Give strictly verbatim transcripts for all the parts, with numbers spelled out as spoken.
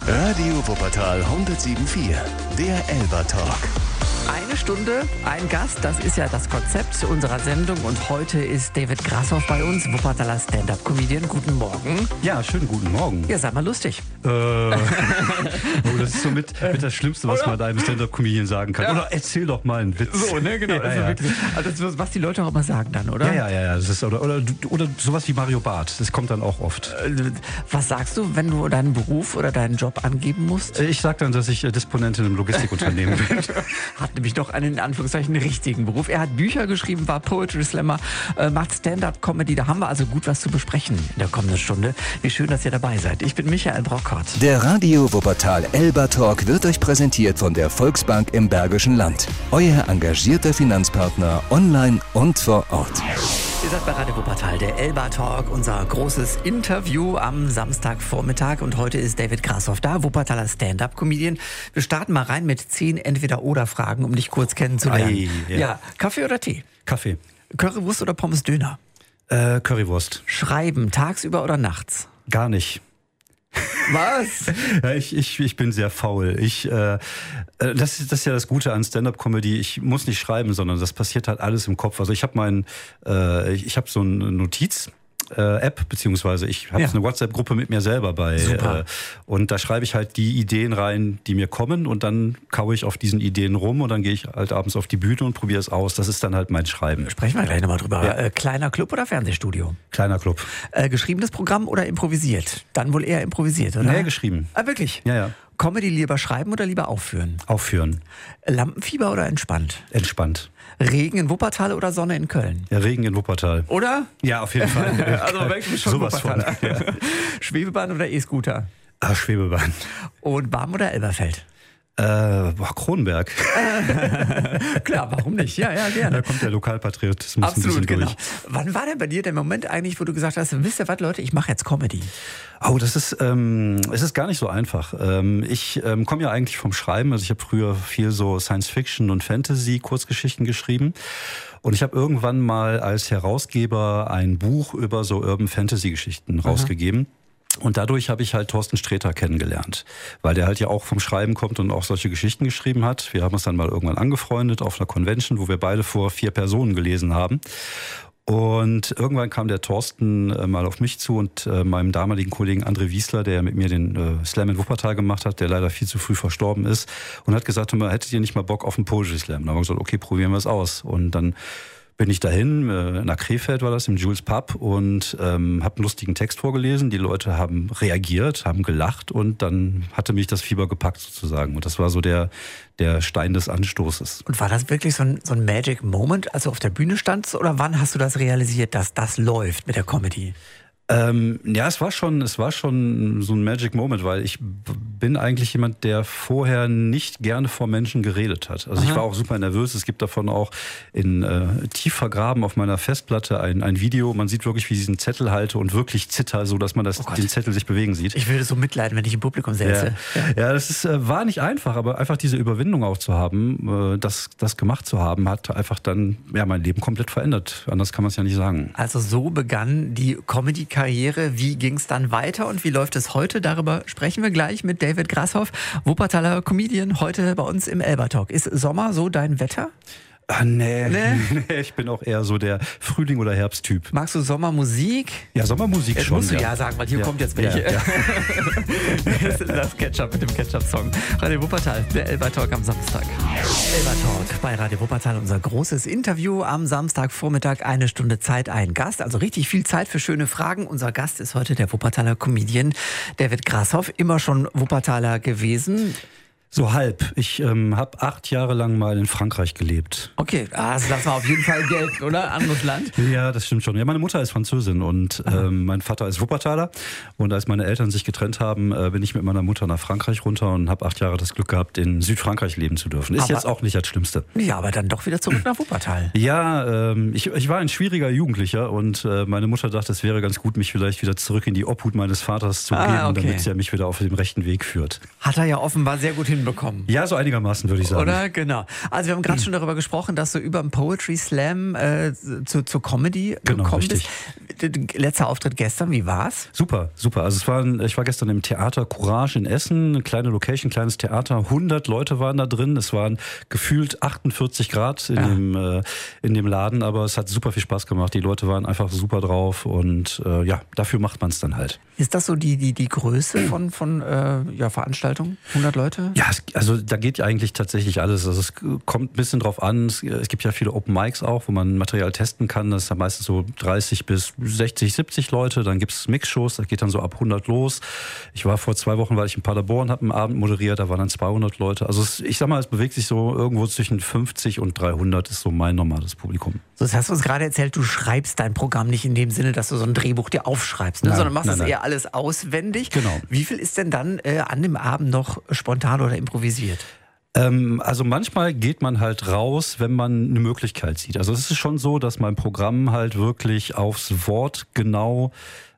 Radio Wuppertal hundertsieben Komma vier, der Elba Talk. Eine Stunde, ein Gast, das ist ja das Konzept unserer Sendung und heute ist David Grashoff bei uns, Wuppertaler Stand-Up-Comedian. Guten Morgen. Ja, schönen guten Morgen. Ja, sei mal lustig. Äh, oh, das ist so mit, mit das Schlimmste, was man einem Stand-Up-Comedian sagen kann. Ja. Oder erzähl doch mal einen Witz. So, ne, genau. Ja, also ja. wirklich, also das ist, was die Leute auch immer sagen dann, oder? Ja, ja, ja. ja. Das ist, oder, oder, oder sowas wie Mario Barth, das kommt dann auch oft. Was sagst du, wenn du deinen Beruf oder deinen Job angeben musst? Ich sag dann, dass ich Disponent in einem Logistikunternehmen bin. Hat nämlich doch einen, in Anführungszeichen, richtigen Beruf. Er hat Bücher geschrieben, war Poetry Slammer, äh, macht Stand-Up-Comedy. Da haben wir also gut was zu besprechen in der kommenden Stunde. Wie schön, dass ihr dabei seid. Ich bin Michael Brockhardt. Der Radio Wuppertal Elba Talk wird euch präsentiert von der Volksbank im Bergischen Land. Euer engagierter Finanzpartner online und vor Ort. Ihr seid bei Radio Wuppertal, der Elba Talk, unser großes Interview am Samstagvormittag. Und heute ist David Grashoff da, Wuppertaler Stand-Up-Comedian. Wir starten mal rein mit zehn Entweder-Oder-Fragen, um dich kurz kennenzulernen. Ei, ja. ja, Kaffee oder Tee? Kaffee. Currywurst oder Pommes-Döner? Äh, Currywurst. Schreiben, tagsüber oder nachts? Gar nicht. Was? Ja, ich, ich, ich bin sehr faul. Ich, äh, das, ist, das ist ja das Gute an Stand-Up-Comedy. Ich muss nicht schreiben, sondern das passiert halt alles im Kopf. Also ich habe mein, äh, ich, ich habe so eine Notiz. Äh, App, beziehungsweise ich habe ja. so eine WhatsApp-Gruppe mit mir selber bei. Super. Äh, und da schreibe ich halt die Ideen rein, die mir kommen und dann kaue ich auf diesen Ideen rum und dann gehe ich halt abends auf die Bühne und probiere es aus. Das ist dann halt mein Schreiben. Sprechen wir gleich nochmal drüber. Ja. Äh, kleiner Club oder Fernsehstudio? Kleiner Club. Äh, geschriebenes Programm oder improvisiert? Dann wohl eher improvisiert, oder? Nee, geschrieben. Ah, wirklich? Ja, ja. Comedy lieber schreiben oder lieber aufführen? Aufführen. Lampenfieber oder entspannt? Entspannt. Regen in Wuppertal oder Sonne in Köln? Ja, Regen in Wuppertal. Oder? Ja, auf jeden Fall. Also wirklich schon Sowas von. Wuppertal. Ja. Schwebebahn oder E-Scooter? Ah, Schwebebahn. Und Barm oder Elberfeld? Äh, boah, Kronberg. Klar, warum nicht? Ja, ja, gerne. Da kommt der Lokalpatriotismus Absolut, ein bisschen genau. durch. Wann war denn bei dir der Moment eigentlich, wo du gesagt hast, wisst ihr was, Leute, ich mache jetzt Comedy? Oh, das ist, ähm, es ist gar nicht so einfach. Ähm, ich ähm, komme ja eigentlich vom Schreiben. Also ich habe früher viel so Science-Fiction und Fantasy-Kurzgeschichten geschrieben. Und ich habe irgendwann mal als Herausgeber ein Buch über so Urban-Fantasy-Geschichten rausgegeben. Und dadurch habe ich halt Thorsten Sträter kennengelernt, weil der halt ja auch vom Schreiben kommt und auch solche Geschichten geschrieben hat. Wir haben uns dann mal irgendwann angefreundet auf einer Convention, wo wir beide vor vier Personen gelesen haben. Und irgendwann kam der Thorsten äh, mal auf mich zu und äh, meinem damaligen Kollegen André Wiesler, der mit mir den äh, Slam in Wuppertal gemacht hat, der leider viel zu früh verstorben ist, und hat gesagt, hättet ihr nicht mal Bock auf einen Poetry Slam? Dann haben wir gesagt, okay, probieren wir es aus. Und dann bin ich dahin, äh, nach Krefeld war das, im Jules Pub, und ähm, habe einen lustigen Text vorgelesen. Die Leute haben reagiert, haben gelacht und dann hatte mich das Fieber gepackt sozusagen. Und das war so der, der Stein des Anstoßes. Und war das wirklich so ein, so ein Magic Moment, als du auf der Bühne standst? Oder wann hast du das realisiert, dass das läuft mit der Comedy? Ähm, ja, es war schon, es war schon so ein Magic Moment, weil ich b- bin eigentlich jemand, der vorher nicht gerne vor Menschen geredet hat. Also Aha. ich war auch super nervös. Es gibt davon auch in äh, tief vergraben auf meiner Festplatte ein, ein Video. Man sieht wirklich, wie ich diesen Zettel halte und wirklich zitter, so dass man das, oh den Zettel sich bewegen sieht. Ich würde so mitleiden, wenn ich im Publikum säße. Ja, ja. ja das ist, äh, war nicht einfach, aber einfach diese Überwindung auch zu haben, äh, das, das gemacht zu haben, hat einfach dann ja mein Leben komplett verändert. Anders kann man es ja nicht sagen. Also so begann die Comedy Karriere. Wie ging es dann weiter und wie läuft es heute? Darüber sprechen wir gleich mit David Grashoff, Wuppertaler Comedian, heute bei uns im Elba Talk. Ist Sommer so dein Wetter? Ah, nee. Nee? nee, ich bin auch eher so der Frühling- oder Herbsttyp. Magst du Sommermusik? Ja, Sommermusik jetzt schon. Musst du ja, ja sagen, weil hier ja. kommt jetzt welche. Ja, ja. Das ist das Ketchup mit dem Ketchup-Song. Radio Wuppertal, der Elba Talk am Samstag. Elba Talk bei Radio Wuppertal, unser großes Interview am Samstagvormittag. Eine Stunde Zeit, ein Gast. Also richtig viel Zeit für schöne Fragen. Unser Gast ist heute der Wuppertaler Comedian David Grashoff. Immer schon Wuppertaler gewesen. So halb. Ich ähm, habe acht Jahre lang mal in Frankreich gelebt. Okay, also das war auf jeden Fall gelten, oder? Anderes Land? Ja, das stimmt schon. Ja, meine Mutter ist Französin und ähm, mein Vater ist Wuppertaler. Und als meine Eltern sich getrennt haben, äh, bin ich mit meiner Mutter nach Frankreich runter und habe acht Jahre das Glück gehabt, in Südfrankreich leben zu dürfen. Ist aber, jetzt auch nicht das Schlimmste. Ja, aber dann doch wieder zurück nach Wuppertal. Ja, ähm, ich, ich war ein schwieriger Jugendlicher und äh, meine Mutter dachte, es wäre ganz gut, mich vielleicht wieder zurück in die Obhut meines Vaters zu ah, geben, okay. damit er mich wieder auf den rechten Weg führt. Hat er ja offenbar sehr gut hinbekommen. hinbekommen. Ja, so einigermaßen würde ich sagen. Oder? Genau. Also wir haben gerade schon darüber gesprochen, dass du über den Poetry Slam äh, zu, zur Comedy genau, gekommen richtig. bist. Letzter Auftritt gestern, wie war's? Super, super. Also es war, ein, ich war gestern im Theater Courage in Essen, eine kleine Location, kleines Theater. hundert Leute waren da drin. Es waren gefühlt achtundvierzig Grad in, ja. dem, äh, in dem Laden, aber es hat super viel Spaß gemacht. Die Leute waren einfach super drauf und äh, ja, dafür macht man es dann halt. Ist das so die, die, die Größe von, von äh, ja, Veranstaltungen? hundert Leute? Ja, es, also da geht ja eigentlich tatsächlich alles. Also es kommt ein bisschen drauf an. Es, es gibt ja viele Open Mics auch, wo man Material testen kann. Das ist ja meistens so dreißig bis sechzig, siebzig Leute. Dann gibt es Mixshows, das geht dann so ab hundert los. Ich war vor zwei Wochen, weil ich in Paderborn habe, einen Abend moderiert, da waren dann zweihundert Leute. Also es, ich sag mal, es bewegt sich so irgendwo zwischen fünfzig und dreihundert ist so mein normales Publikum. So, das hast du uns gerade erzählt, du schreibst dein Programm nicht in dem Sinne, dass du so ein Drehbuch dir aufschreibst, ne? Nein, sondern machst nein, es nein. eher alles auswendig. Genau. Wie viel ist denn dann äh, an dem Abend noch spontan oder improvisiert? Ähm, also manchmal geht man halt raus, wenn man eine Möglichkeit sieht. Also es ist schon so, dass mein Programm halt wirklich aufs Wort genau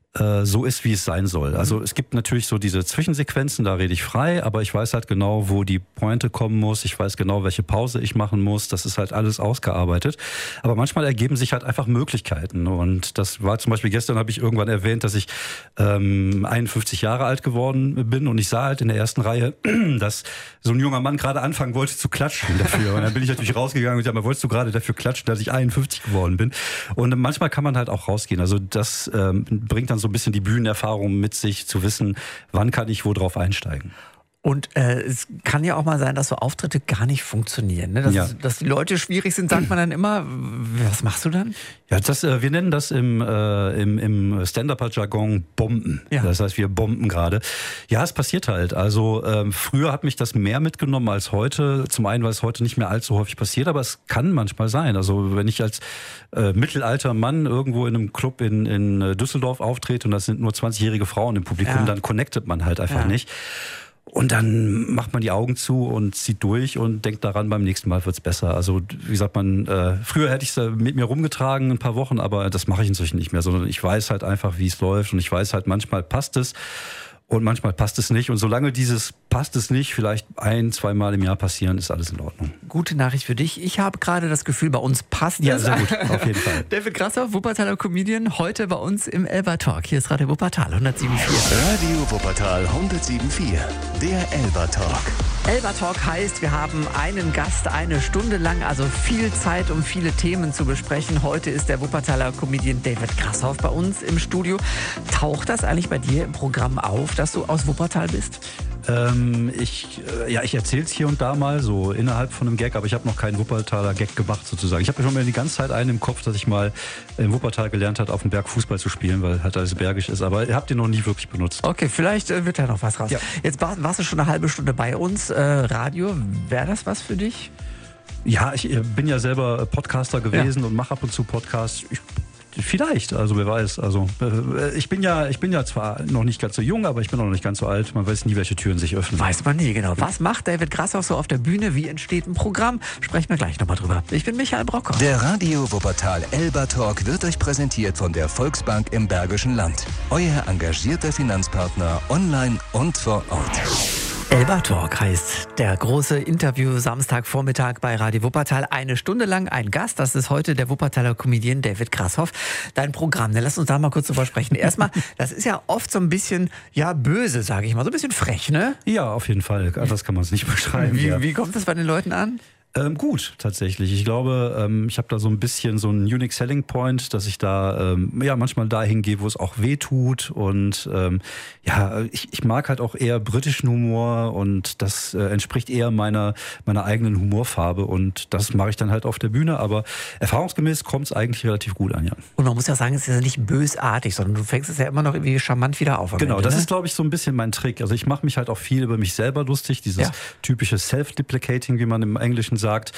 so ist, wie es sein soll. Also es gibt natürlich so diese Zwischensequenzen, da rede ich frei, aber ich weiß halt genau, wo die Pointe kommen muss. Ich weiß genau, welche Pause ich machen muss. Das ist halt alles ausgearbeitet. Aber manchmal ergeben sich halt einfach Möglichkeiten. Und das war zum Beispiel gestern, habe ich irgendwann erwähnt, dass ich ähm, einundfünfzig Jahre alt geworden bin und ich sah halt in der ersten Reihe, dass so ein junger Mann gerade anfangen wollte zu klatschen dafür. Und dann bin ich natürlich rausgegangen und gesagt, wolltest du gerade dafür klatschen, dass ich einundfünfzig geworden bin? Und manchmal kann man halt auch rausgehen. Also das ähm, bringt dann so ein bisschen die Bühnenerfahrung mit sich, zu wissen, wann kann ich wo drauf einsteigen. Und äh, es kann ja auch mal sein, dass so Auftritte gar nicht funktionieren. Ne? Dass, ja. dass die Leute schwierig sind, sagt man dann immer. Was machst du dann? Ja, das, äh, wir nennen das im, äh, im, im Stand-Up-Jargon Bomben. Ja. Das heißt, wir bomben gerade. Ja, es passiert halt. Also ähm, früher hat mich das mehr mitgenommen als heute. Zum einen, weil es heute nicht mehr allzu häufig passiert, aber es kann manchmal sein. Also wenn ich als äh, mittelalter Mann irgendwo in einem Club in, in Düsseldorf auftrete und das sind nur zwanzigjährige Frauen im Publikum, ja. dann connectet man halt einfach ja. nicht. Und dann macht man die Augen zu und zieht durch und denkt daran, beim nächsten Mal wird's besser. Also wie sagt man, äh, früher hätte ich es mit mir rumgetragen ein paar Wochen, aber das mache ich inzwischen nicht mehr, sondern ich weiß halt einfach, wie es läuft und ich weiß halt, manchmal passt es und manchmal passt es nicht. Und solange dieses passt es nicht, vielleicht ein, zweimal im Jahr passieren, ist alles in Ordnung. Gute Nachricht für dich. Ich habe gerade das Gefühl, bei uns passt ja, es. Ja, sehr gut, auf jeden Fall. David Grashoff, Wuppertaler Comedian, heute bei uns im Elba Talk. Hier ist Radio Wuppertal hundertsieben Komma vier. Radio Wuppertal hundertsieben Komma vier, der Elba Talk. Elba Talk heißt, wir haben einen Gast eine Stunde lang, also viel Zeit, um viele Themen zu besprechen. Heute ist der Wuppertaler Comedian David Grashoff bei uns im Studio. Taucht das eigentlich bei dir im Programm auf, dass du aus Wuppertal bist? Ähm, ich äh, ja, ich erzähle es hier und da mal so innerhalb von einem Gag, aber ich habe noch keinen Wuppertaler Gag gemacht sozusagen. Ich habe schon mal die ganze Zeit einen im Kopf, dass ich mal in Wuppertal gelernt habe, auf dem Berg Fußball zu spielen, weil halt alles bergig ist, aber ihr habt den noch nie wirklich benutzt. Okay, vielleicht äh, wird da noch was raus. Ja. Jetzt war, warst du schon eine halbe Stunde bei uns. Äh, Radio, wäre das was für dich? Ja, ich äh, bin ja selber Podcaster gewesen ja. und mache ab und zu Podcasts. Ich, Vielleicht, also wer weiß. Also äh, ich bin ja, ich bin ja zwar noch nicht ganz so jung, aber ich bin auch noch nicht ganz so alt. Man weiß nie, welche Türen sich öffnen. Weiß man nie, genau. Was macht David Grashoff so auf der Bühne? Wie entsteht ein Programm? Sprechen wir gleich nochmal drüber. Ich bin Michael Brocker. Der Radio Wuppertal Elba Talk wird euch präsentiert von der Volksbank im Bergischen Land. Euer engagierter Finanzpartner online und vor Ort. Elba Talk heißt der große Interview Samstagvormittag bei Radio Wuppertal. Eine Stunde lang ein Gast. Das ist heute der Wuppertaler Comedian David Grashoff. Dein Programm, ne, lass uns da mal kurz drüber sprechen. Erstmal, das ist ja oft so ein bisschen, ja, böse, sage ich mal. So ein bisschen frech, ne? Ja, auf jeden Fall. Das kann man es nicht beschreiben. Wie, ja. wie kommt das bei den Leuten an? Ähm, gut, tatsächlich. Ich glaube, ähm, ich habe da so ein bisschen so einen Unique Selling Point, dass ich da ähm, ja manchmal dahin gehe, wo es auch weh tut. Und ähm, ja, ich, ich mag halt auch eher britischen Humor und das äh, entspricht eher meiner meiner eigenen Humorfarbe und das mache ich dann halt auf der Bühne. Aber erfahrungsgemäß kommt es eigentlich relativ gut an, ja. Und man muss ja sagen, es ist ja nicht bösartig, sondern du fängst es ja immer noch irgendwie charmant wieder auf. Genau, Ende, das ne? ist, glaube ich, so ein bisschen mein Trick. Also ich mache mich halt auch viel über mich selber lustig, dieses ja. typische Self-Deprecating, wie man im Englischen sagt.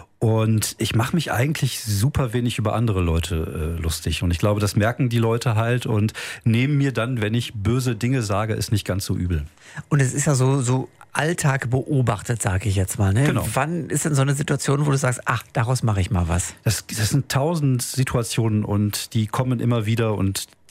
Und ich mache mich eigentlich super wenig über andere Leute äh, lustig. Und ich glaube, das merken die Leute halt und nehmen mir dann, wenn ich böse Dinge sage, ist nicht ganz so übel. Und es ist ja so, so Alltag beobachtet, sage ich jetzt mal. Ne? Genau. Wann ist denn so eine Situation, wo du sagst, ach, daraus mache ich mal was? Das, das sind tausend Situationen und die kommen immer wieder und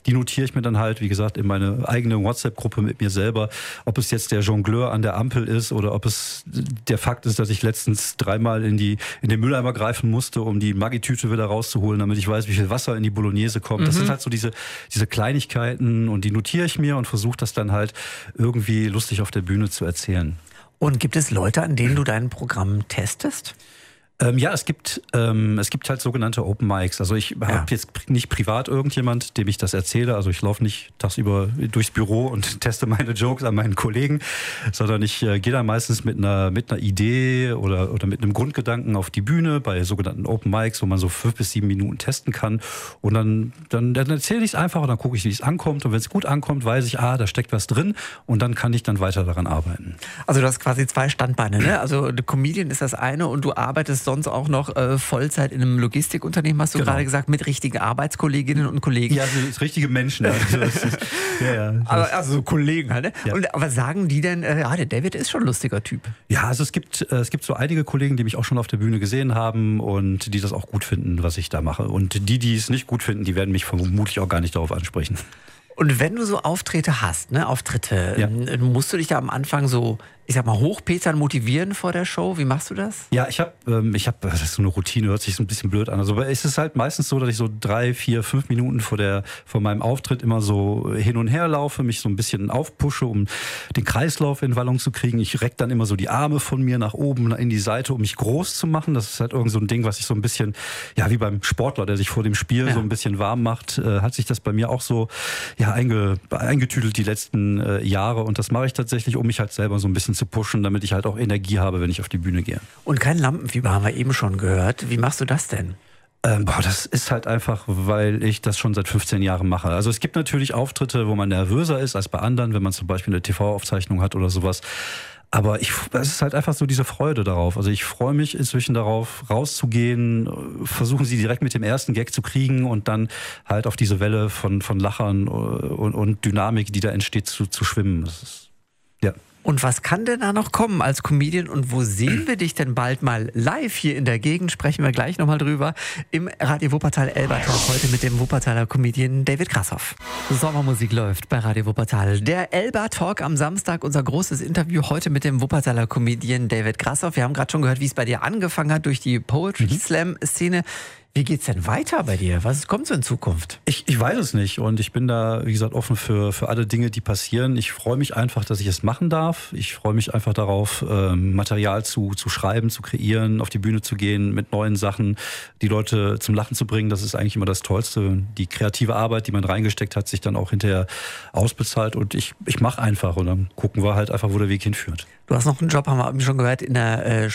die notiere ich mir dann halt, wie gesagt, in meine eigene WhatsApp-Gruppe mit mir selber. Ob es jetzt der Jongleur an der Ampel ist oder ob es der Fakt ist, dass ich letztens dreimal in die in den Mülleimer greifen musste, um die Maggi-Tüte wieder rauszuholen, damit ich weiß, wie viel Wasser in die Bolognese kommt. Mhm. Das sind halt so diese, diese Kleinigkeiten und die notiere ich mir und versuche das dann halt irgendwie lustig auf der Bühne zu erzählen. Und gibt es Leute, an denen du dein Programm testest? Ähm, ja, es gibt ähm, es gibt halt sogenannte Open Mics. Also ich habe Ja. jetzt nicht privat irgendjemand, dem ich das erzähle. Also ich laufe nicht tagsüber durchs Büro und teste meine Jokes an meinen Kollegen, sondern ich äh, gehe dann meistens mit einer mit einer Idee oder oder mit einem Grundgedanken auf die Bühne bei sogenannten Open Mics, wo man so fünf bis sieben Minuten testen kann. Und dann dann, dann erzähle ich es einfach und dann gucke ich, wie es ankommt. Und wenn es gut ankommt, weiß ich, ah, da steckt was drin. Und dann kann ich dann weiter daran arbeiten. Also du hast quasi zwei Standbeine, ne? Also der Comedian ist das eine und du arbeitest sonst auch noch äh, Vollzeit in einem Logistikunternehmen, hast du Genau. gerade gesagt, mit richtigen Arbeitskolleginnen und Kollegen. Ja, also das richtige Menschen. Also das ist, ja, ja, das Aber, also so Kollegen halt, ne? Ja. Und, aber sagen die denn, äh, ja, der David ist schon ein lustiger Typ. Ja, also es gibt, äh, es gibt so einige Kollegen, die mich auch schon auf der Bühne gesehen haben und die das auch gut finden, was ich da mache. Und die, die es nicht gut finden, die werden mich vermutlich auch gar nicht darauf ansprechen. Und wenn du so Auftritte hast, ne, Auftritte, Ja. ähm, musst du dich da am Anfang so, ich sag mal, hochpetern, motivieren vor der Show? Wie machst du das? Ja, ich habe, ähm, ich habe, das ist so eine Routine, hört sich so ein bisschen blöd an. Also aber es ist halt meistens so, dass ich so drei, vier, fünf Minuten vor der, vor meinem Auftritt immer so hin und her laufe, mich so ein bisschen aufpushe, um den Kreislauf in Wallung zu kriegen. Ich reck dann immer so die Arme von mir nach oben in die Seite, um mich groß zu machen. Das ist halt irgend so ein Ding, was ich so ein bisschen, ja, wie beim Sportler, der sich vor dem Spiel Ja. so ein bisschen warm macht, äh, hat sich das bei mir auch so, ja, einge, eingetüdelt die letzten äh, Jahre. Und das mache ich tatsächlich, um mich halt selber so ein bisschen zu pushen, damit ich halt auch Energie habe, wenn ich auf die Bühne gehe. Und kein Lampenfieber, haben wir eben schon gehört. Wie machst du das denn? Ähm, boah, das ist halt einfach, weil ich das schon seit fünfzehn Jahren mache. Also es gibt natürlich Auftritte, wo man nervöser ist als bei anderen, wenn man zum Beispiel eine T V-Aufzeichnung hat oder sowas. Aber ich, es ist halt einfach so diese Freude darauf. Also ich freue mich inzwischen darauf, rauszugehen, versuchen sie direkt mit dem ersten Gag zu kriegen und dann halt auf diese Welle von, von Lachern und, und Dynamik, die da entsteht, zu, zu schwimmen. Das ist, ja. Und was kann denn da noch kommen als Comedian und wo sehen wir dich denn bald mal live hier in der Gegend? Sprechen wir gleich nochmal drüber im Radio Wuppertal Elba Talk heute mit dem Wuppertaler Comedian David Grashoff. Sommermusik läuft bei Radio Wuppertal. Der Elba Talk am Samstag, unser großes Interview heute mit dem Wuppertaler Comedian David Grashoff. Wir haben gerade schon gehört, wie es bei dir angefangen hat durch die Poetry Slam Szene. Wie geht's denn weiter bei dir? Was kommt so in Zukunft? Ich, ich weiß es nicht und ich bin da, wie gesagt, offen für, für alle Dinge, die passieren. Ich freue mich einfach, dass ich es machen darf. Ich freue mich einfach darauf, ähm, Material zu, zu schreiben, zu kreieren, auf die Bühne zu gehen, mit neuen Sachen die Leute zum Lachen zu bringen. Das ist eigentlich immer das Tollste. Die kreative Arbeit, die man reingesteckt hat, sich dann auch hinterher ausbezahlt und ich, ich mache einfach und dann gucken wir halt einfach, wo der Weg hinführt. Du hast noch einen Job, haben wir eben schon gehört, in der äh,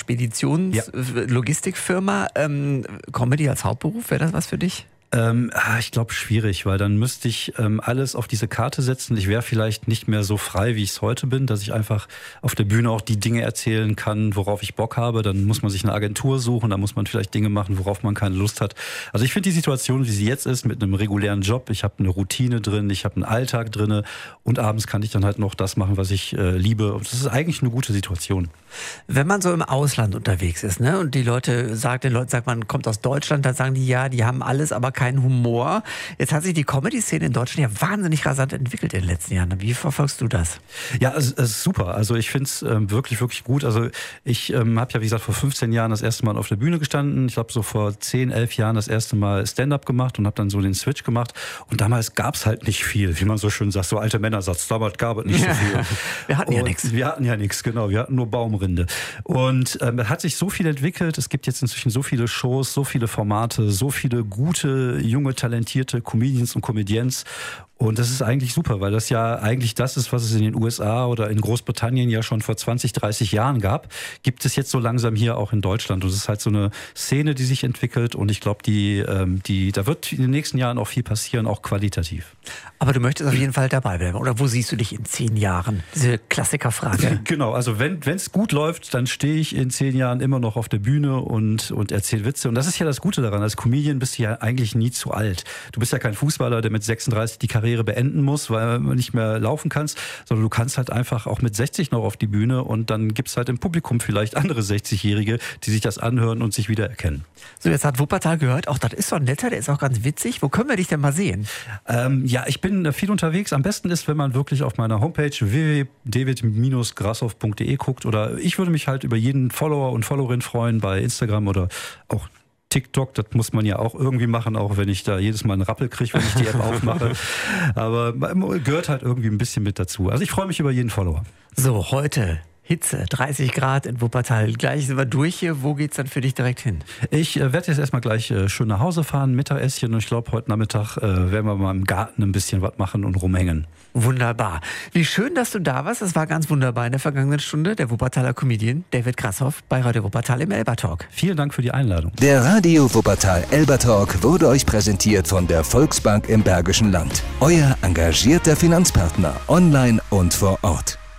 Speditions-Logistikfirma. Ähm, Comedy als Hauptberuf, wäre das was für dich? Ähm, ich glaube schwierig, weil dann müsste ich ähm, alles auf diese Karte setzen. Ich wäre vielleicht nicht mehr so frei, wie ich es heute bin, dass ich einfach auf der Bühne auch die Dinge erzählen kann, worauf ich Bock habe. Dann muss man sich eine Agentur suchen, dann muss man vielleicht Dinge machen, worauf man keine Lust hat. Also ich finde die Situation, wie sie jetzt ist, mit einem regulären Job, ich habe eine Routine drin, ich habe einen Alltag drin und abends kann ich dann halt noch das machen, was ich äh, liebe. Und das ist eigentlich eine gute Situation. Wenn man so im Ausland unterwegs ist, ne, und die Leute sagt, den Leuten sagt, man kommt aus Deutschland, dann sagen die, ja, die haben alles, aber keinen Humor. Jetzt hat sich die Comedy-Szene in Deutschland ja wahnsinnig rasant entwickelt in den letzten Jahren. Wie verfolgst du das? Ja, es, es ist super. Also ich finde es ähm, wirklich, wirklich gut. Also ich ähm, habe ja, wie gesagt, vor fünfzehn Jahren das erste Mal auf der Bühne gestanden. Ich habe so vor zehn, elf Jahren das erste Mal Stand-up gemacht und habe dann so den Switch gemacht. Und damals gab es halt nicht viel, wie man so schön sagt, so alte Männersatz. Damals gab es nicht so viel. Wir hatten ja Und nichts. Wir hatten ja nichts, genau. Wir hatten nur Baumrinde. Und ähm, es hat sich so viel entwickelt. Es gibt jetzt inzwischen so viele Shows, so viele Formate, so viele gute, junge, talentierte Comedians und Comedians. Und das ist eigentlich super, weil das ja eigentlich das ist, was es in den U S A oder in Großbritannien ja schon vor zwanzig, dreißig Jahren gab, gibt es jetzt so langsam hier auch in Deutschland. Und es ist halt so eine Szene, die sich entwickelt. Und ich glaube, die, ähm, die, da wird in den nächsten Jahren auch viel passieren, auch qualitativ. Aber du möchtest auf jeden Fall dabei bleiben. Oder wo siehst du dich in zehn Jahren? Diese Klassikerfrage. Genau, also wenn es gut läuft, dann stehe ich in zehn Jahren immer noch auf der Bühne und, und erzähle Witze. Und das ist ja das Gute daran. Als Comedian bist du ja eigentlich nie zu alt. Du bist ja kein Fußballer, der mit sechsunddreißig die Karriere Karriere beenden musst, weil du nicht mehr laufen kannst, sondern du kannst halt einfach auch mit sechzig noch auf die Bühne und dann gibt es halt im Publikum vielleicht andere sechzigjährige, die sich das anhören und sich wiedererkennen. So, jetzt hat Wuppertal gehört, auch das ist so ein netter, der ist auch ganz witzig. Wo können wir dich denn mal sehen? Ähm, ja, ich bin viel unterwegs. Am besten ist, wenn man wirklich auf meiner Homepage w w w punkt david Bindestrich grashoff punkt de guckt, oder ich würde mich halt über jeden Follower und Followerin freuen bei Instagram oder auch TikTok. Das muss man ja auch irgendwie machen, auch wenn ich da jedes Mal einen Rappel kriege, wenn ich die App aufmache. Aber gehört halt irgendwie ein bisschen mit dazu. Also ich freue mich über jeden Follower. So, heute Hitze, dreißig Grad in Wuppertal. Gleich sind wir durch hier. Wo geht's dann für dich direkt hin? Ich äh, werde jetzt erstmal gleich äh, schön nach Hause fahren, Mittagessen, und ich glaube, heute Nachmittag äh, werden wir mal im Garten ein bisschen was machen und rumhängen. Wunderbar. Wie schön, dass du da warst. Das war ganz wunderbar in der vergangenen Stunde. Der Wuppertaler Comedian David Grashoff bei Radio Wuppertal im Elba-Talk. Vielen Dank für die Einladung. Der Radio Wuppertal Elba-Talk wurde euch präsentiert von der Volksbank im Bergischen Land. Euer engagierter Finanzpartner, online und vor Ort.